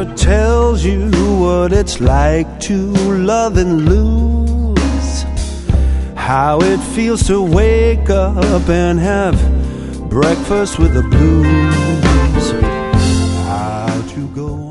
it tells you what it's like to love and lose, how it feels to wake up and have breakfast with the blues, how to go